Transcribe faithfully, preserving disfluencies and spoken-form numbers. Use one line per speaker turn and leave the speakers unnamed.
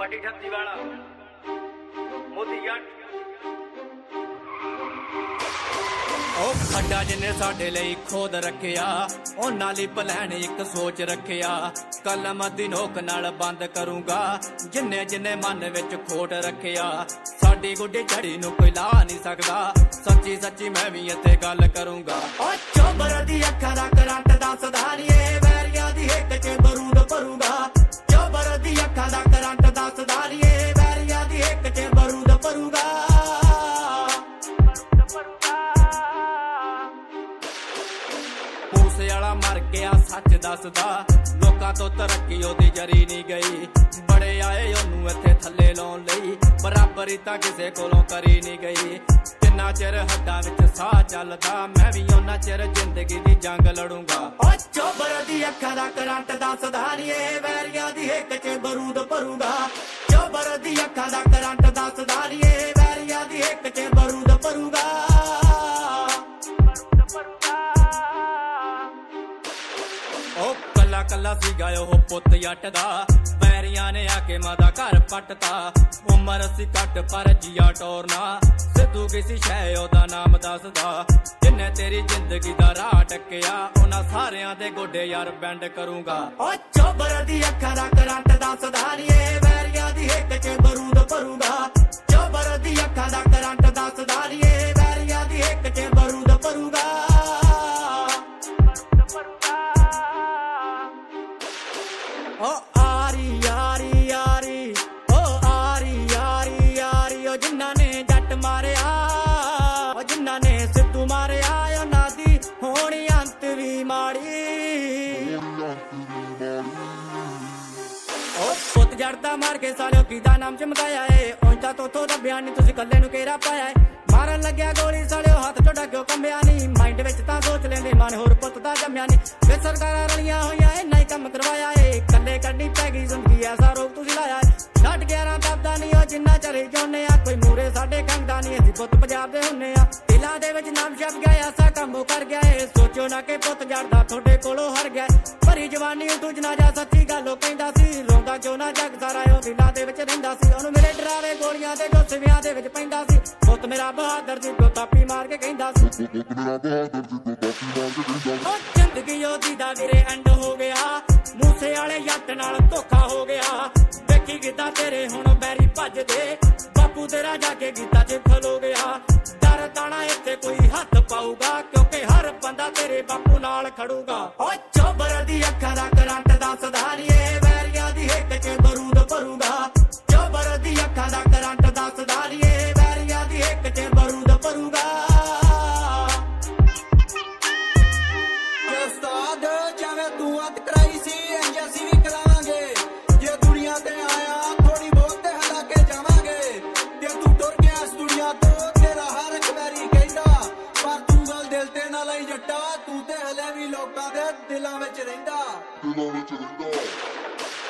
party ठत्ती वाला मोदी जट खड्डा जिन्ने साडे लई खोद रखिया उन्हां लई प्लान एक सोच रखिया कलम दी नोक नाल बंद करूंगा जिन्ने जिन्ने मन विच खोट रखिया साडी गुड्डी झड़ी नूं कोई ला नहीं सकदा सच्ची सच्ची मैं भी इत्थे गल करूंगा ओ चोबर दी अखां दा करंट दसदा नी वैरिया दी हिक च बरूद भरूंगा चोबर दी अखां दा करंट दसदा नी वैरिया दी हिक च बरूद भरूंगा मर गया सच दसदा लोकां तो तरक्की ओदी जरी नहीं गई बड़े आए ओनू इत्थे थल्ले लाउण लई बराबरी तां किसे कोलों करी नहीं गई जिन्ना चिर हड्डां विच साह चलदा मैं भी उन्ना चिर जिंदगी दी जंग लड़ूंगा ओ चोबर दी अखां दा करंट दसदा नी वैरिया दी हिक च बरूद भरूंगा चोबर दी अखां दा करंट दसदा नी वैरिया दी हिक च बरूद भरूंगा कला कला सीगा ओह पुत जट दा पैरियां ने आके मादा घर पटता उमर सी घट पर जिया टोरना सिद्धू किसी शै ओदा नाम दसदा जिन्ने तेरी जिंदगी दा राह टक्किया उन्हां सारियां दे गोडे यार बैंड करूंगा ओ चोबर दी अखां दा करंट दसदा नी वैरिया दी हिक च बरूद भरूंगा चोबर दी अखां दा करंट दसदा नी वैरिया दी हिक च बरूद भरूंगा ओ आरी यारी यारी ओ आरी यारी यारी ओ जिन्ना ने जट मारिया ओ जिन्ना ने सिद्धू मारिया ओ नादी होनी अंत भी माड़ी ओ पुत जड़दा मार के सालियो कीदा नाम चमकाया है उंचा तो तो दबिया नहीं तुसी कल्ले नु केरा पाया है मारन लग्या गोली सालियो हाथ चोड़ा क्यों कंबिया नहीं माइंड विच तां सोच लेंदे मन होर पुत दा जम्या नहीं वे सरकारां रलियां होईयां ए नहीं कम करवाया है कल्ले कड्डी पै गई जिंदगी ऐसा रोग तुसी लाया है साठ ग्यारह दबदा नहीं ओ जिन्ना चले जोने आ कोई मूरे साडे कंगदा नहीं असीं पुत पंजाब दे हुन्ने आ दिलां दे विच नाम छप गया ऐसा काम कर गया है सोचो ना कि पुत जड़दा थोड़े कोलों हर गया भरी जवानी तू जनाजा सच्ची गल ओ कहंदा सी रोंदा क्यों ना जग सारा ओ दिलां दे विच रहिंदा सी ओनू मेरे डरावे गोलियां ते गोसवियां दे विच पैंदा सी पुत मेरा बहादुर जी को तापी मार के कहंदा सी ओ जिंदगी ओदी दा वीरे एंड हो गया मूसे वाले जट नाल धोखा हो गया देखी गिद्दा तेरे हुण बैरी भजदे बापू तेरा जाके गीता च खलो गया डर ताना इत्थे कोई हथ पाऊगा क्योंकि हर बंदा तेरे बापू नाल खड़ूगा ओ चोबर दी अखां दा करंट दसदा नी वैरिया दी हिक च बरूद भरूंगा चोबर दी अखां दा करंट दसदा नी वैरिया दी हिक च बरूद भरूंगा
उस्ताद जावे तू अत कराई सी इंज असीं भी करावांगे जे दुनिया ते आया थोड़ी बहुत ते हला के जावांगे जे तू टुर गया इस दुनिया तो तेरा हर एक बैरी कहंदा पर तू गल दिल ते ना लई जट्टा तू ते हले भी लोकां दे दिलां विच रहिंदा दिलां विच रहिंदा